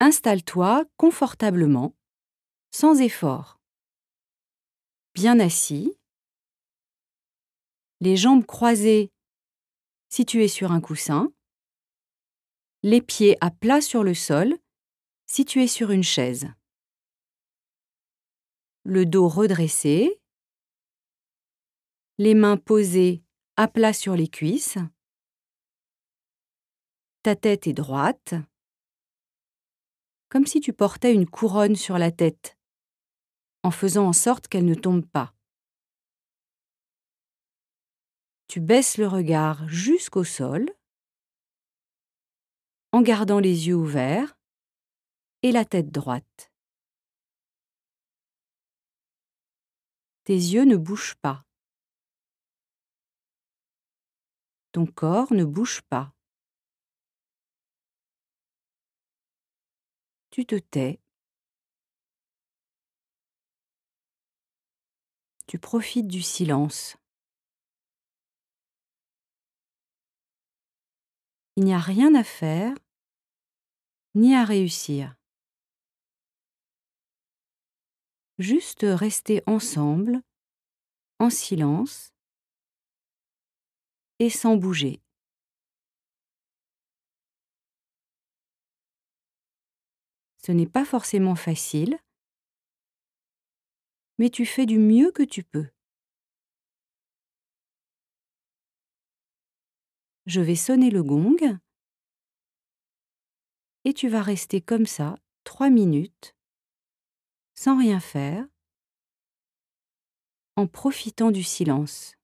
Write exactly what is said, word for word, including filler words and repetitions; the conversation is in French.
Installe-toi confortablement, sans effort. Bien assis, les jambes croisées si tu es sur un coussin, les pieds à plat sur le sol si tu es sur une chaise. Le dos redressé, les mains posées à plat sur les cuisses, ta tête est droite, comme si tu portais une couronne sur la tête, en faisant en sorte qu'elle ne tombe pas. Tu baisses le regard jusqu'au sol, en gardant les yeux ouverts et la tête droite. Tes yeux ne bougent pas. Ton corps ne bouge pas. Tu te tais. Tu profites du silence. Il n'y a rien à faire, ni à réussir. Juste rester ensemble, en silence et sans bouger. Ce n'est pas forcément facile, mais tu fais du mieux que tu peux. Je vais sonner le gong et tu vas rester comme ça trois minutes, sans rien faire, en profitant du silence.